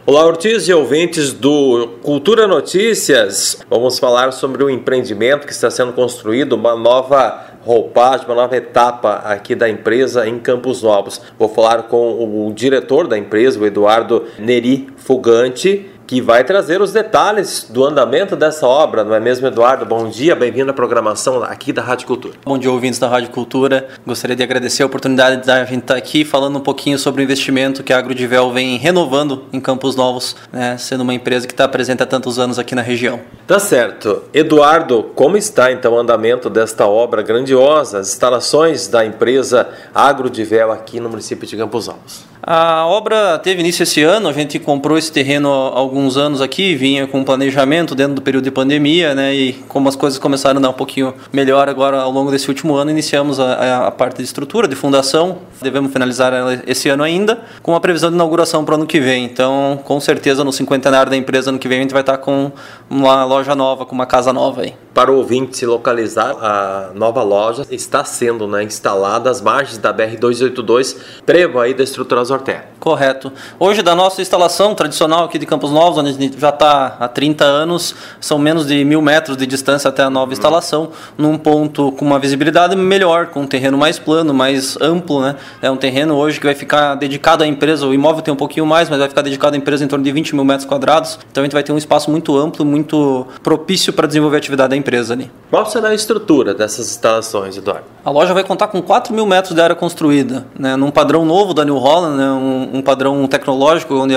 Olá, Ortiz e ouvintes do Cultura Notícias. Vamos falar sobre um empreendimento que está sendo construído, uma nova roupagem, uma nova etapa aqui da empresa em Campos Novos. Vou falar com o diretor da empresa, o Eduardo Neri Fugante, que vai trazer os detalhes do andamento dessa obra, não é mesmo, Eduardo? Bom dia, bem-vindo à programação aqui da Rádio Cultura. Bom dia, ouvintes da Rádio Cultura. Gostaria de agradecer a oportunidade de a gente estar aqui falando um pouquinho sobre o investimento que a Agrodivel vem renovando em Campos Novos, né, sendo uma empresa que está presente há tantos anos aqui na região. Tá certo. Eduardo, como está então o andamento desta obra grandiosa, as instalações da empresa Agrodivel aqui no município de Campos Novos? A obra teve início esse ano, a gente comprou esse terreno há alguns anos aqui, vinha com planejamento dentro do período de pandemia, né, e como as coisas começaram a dar um pouquinho melhor agora ao longo desse último ano, iniciamos a parte de estrutura, de fundação, devemos finalizar ela esse ano ainda, com a previsão de inauguração para o ano que vem. Então, com certeza, no cinquentenário da empresa, ano que vem, a gente vai estar com uma loja nova, com uma casa nova aí. Para o ouvinte se localizar, a nova loja está sendo instalada às margens da BR-282, trevo aí da estrutura Azorté. Correto. Hoje, da nossa instalação tradicional aqui de Campos Novos, onde a gente já está há 30 anos, são menos de 1.000 metros de distância até a nova instalação, num ponto com uma visibilidade melhor, com um terreno mais plano, mais amplo, né? É um terreno hoje que vai ficar dedicado à empresa, o imóvel tem um pouquinho mais, mas vai ficar dedicado à empresa em torno de 20 mil metros quadrados, então a gente vai ter um espaço muito amplo, muito propício para desenvolver a atividade da empresa ali. Qual será a estrutura dessas instalações, Eduardo? A loja vai contar com 4 mil metros de área construída, né, num padrão novo da New Holland, né, um padrão tecnológico onde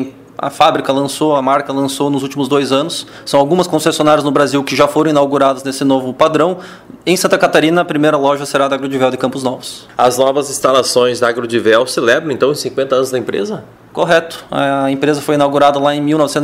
a fábrica lançou, a marca lançou nos últimos 2 anos. São algumas concessionárias no Brasil que já foram inauguradas nesse novo padrão. Em Santa Catarina, a primeira loja será da Agrodivel de Campos Novos. As novas instalações da Agrodivel celebram então os 50 anos da empresa? Correto. A empresa foi inaugurada lá em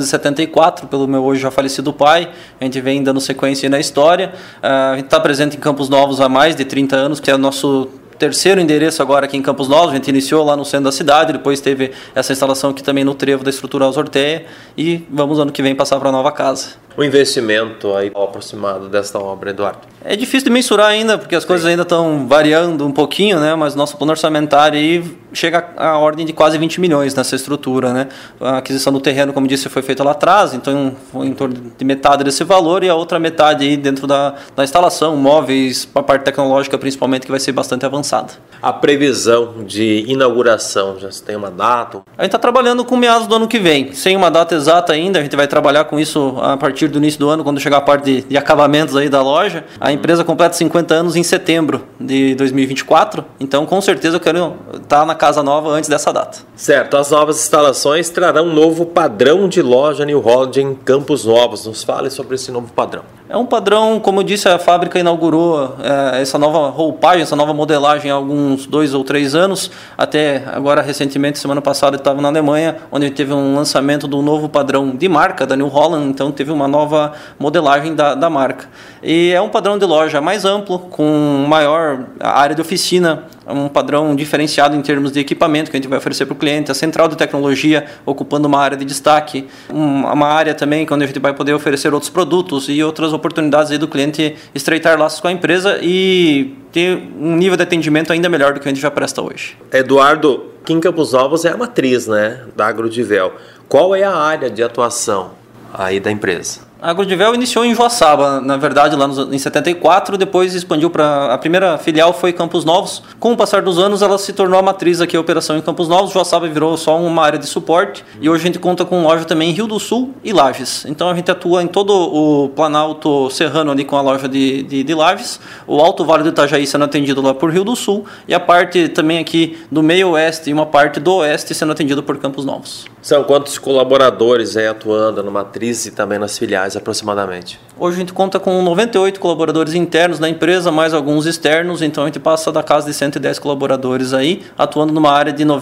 1974 pelo meu hoje já falecido pai. A gente vem dando sequência na história. A gente está presente em Campos Novos há mais de 30 anos, que é o nosso terceiro endereço agora aqui em Campos Novos. A gente iniciou lá no centro da cidade, depois teve essa instalação aqui também no trevo da estrutura Azorté e vamos ano que vem passar para a nova casa. O investimento aí aproximado desta obra, Eduardo? É difícil de mensurar ainda, porque as coisas ainda estão variando um pouquinho, né? Mas nosso plano orçamentário aí chega à ordem de quase 20 milhões nessa estrutura, né? A aquisição do terreno, como disse, foi feita lá atrás, então foi em torno de metade desse valor e a outra metade aí dentro da instalação, móveis, a parte tecnológica principalmente, que vai ser bastante avançada. A previsão de inauguração, já se tem uma data? A gente está trabalhando com meados do ano que vem, sem uma data exata ainda, a gente vai trabalhar com isso a partir do início do ano, quando chegar a parte de acabamentos aí da loja. A empresa completa 50 anos em setembro de 2024, então com certeza eu quero estar na casa nova antes dessa data. Certo, as novas instalações trarão um novo padrão de loja New Holland em Campos Novos. Nos fale sobre esse novo padrão. É um padrão, como eu disse, a fábrica inaugurou essa nova roupagem, essa nova modelagem há alguns 2 ou 3 anos, até agora recentemente, semana passada, eu estava na Alemanha, onde teve um lançamento do novo padrão de marca da New Holland, então teve uma nova modelagem da marca. E é um padrão de loja mais amplo, com maior área de oficina, um padrão diferenciado em termos de equipamento que a gente vai oferecer para o cliente, a central de tecnologia ocupando uma área de destaque, uma área também onde a gente vai poder oferecer outros produtos e outras oportunidades aí do cliente estreitar laços com a empresa e ter um nível de atendimento ainda melhor do que a gente já presta hoje. Eduardo, aqui em Campos Novos é a matriz, né, da Agrodivel. Qual é a área de atuação aí da empresa? A Agrodivel iniciou em Joaçaba, na verdade, lá em 74, depois expandiu para... A primeira filial foi Campos Novos. Com o passar dos anos, ela se tornou a matriz aqui, a operação em Campos Novos. Joaçaba virou só uma área de suporte. E hoje a gente conta com loja também em Rio do Sul e Lages. Então a gente atua em todo o Planalto Serrano ali com a loja de Lages. O Alto Vale do Itajaí sendo atendido lá por Rio do Sul. E a parte também aqui do meio oeste e uma parte do oeste sendo atendido por Campos Novos. São quantos colaboradores aí atuando na matriz e também nas filiais aproximadamente? Hoje a gente conta com 98 colaboradores internos na empresa, mais alguns externos, então a gente passa da casa de 110 colaboradores aí, atuando numa área de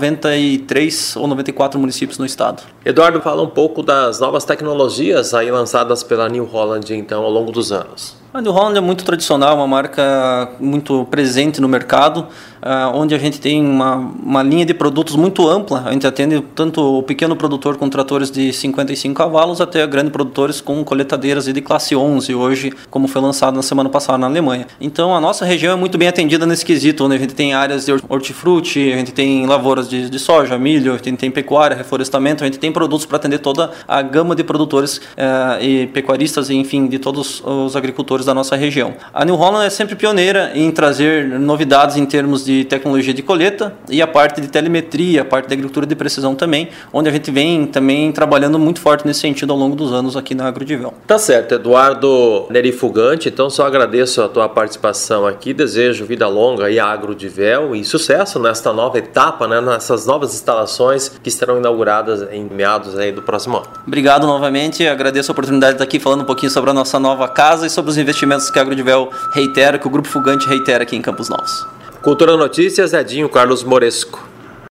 93 ou 94 municípios no estado. Eduardo, fala um pouco das novas tecnologias aí lançadas pela New Holland então ao longo dos anos. A New Holland é muito tradicional, uma marca muito presente no mercado, onde a gente tem uma linha de produtos muito ampla. A gente atende tanto o pequeno produtor com tratores de 55 cavalos até grandes produtores com coletadeiras de classe 11, hoje, como foi lançado na semana passada na Alemanha. Então a nossa região é muito bem atendida nesse quesito, onde a gente tem áreas de hortifruti, a gente tem lavouras de soja, milho, a gente tem pecuária, reflorestamento, a gente tem produtos para atender toda a gama de produtores e pecuaristas, enfim, de todos os agricultores da nossa região. A New Holland é sempre pioneira em trazer novidades em termos de tecnologia de colheita e a parte de telemetria, a parte de agricultura de precisão também, onde a gente vem também trabalhando muito forte nesse sentido ao longo dos anos aqui na Agrodivel. Tá certo, Eduardo Neri Fugante, então só agradeço a tua participação aqui, desejo vida longa aí à Agrodivel e sucesso nesta nova etapa, né, nessas novas instalações que estarão inauguradas em meados aí do próximo ano. Obrigado novamente, agradeço a oportunidade de estar aqui falando um pouquinho sobre a nossa nova casa e sobre os investimentos que a Agrodivel reitera, que o Grupo Fugante reitera aqui em Campos Novos. Cultura Notícias, Edinho Carlos Moresco.